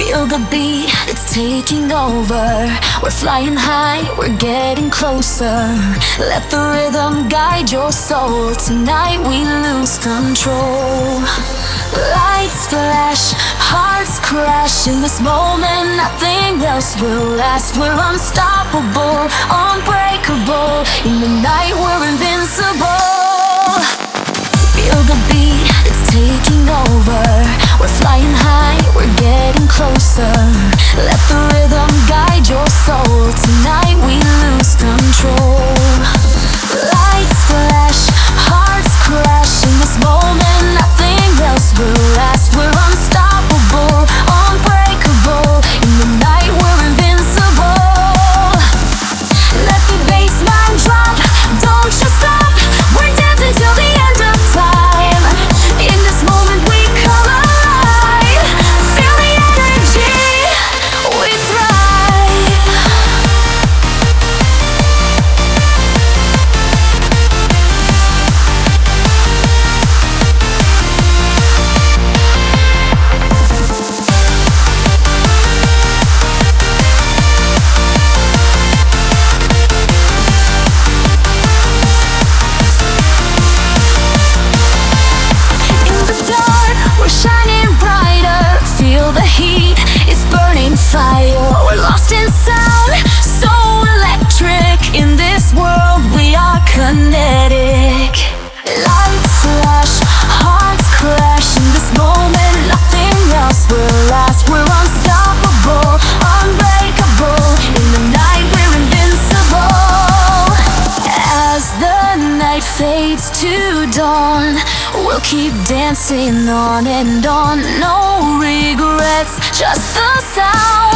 Feel the beat, it's taking over. We're flying high, we're getting closer. Let the rhythm guide your soul. Tonight we lose control. Lights flash, hearts crash. In this moment, nothing else will last. We're unstoppable, unbreakable. In the night, we're invincible. Feel the beat, it's taking over. We're flying high, we're getting closer. Let the rhythm guide your soul. Tonight we lose control. Lights flash, hearts crash. In this moment, nothing else will last. We're unstoppable, unbreakable. In the night, we're invincible. Let the bassline drop, don't you stop. We're dancing till the end of time. In this moment, we come alive. Feel the energy, we thrive. In the dark, we're shining brighter. Feel the heat, it's burning fire. We're lost in sound, so electric. In this world, we are kinetic. Lights flash, hearts crash. In this moment, nothing else will last. We're unstoppable, unbreakable. In the night, we're invincible. As the night fades to dawn, we'll keep dancing on and on. No regrets, just the sound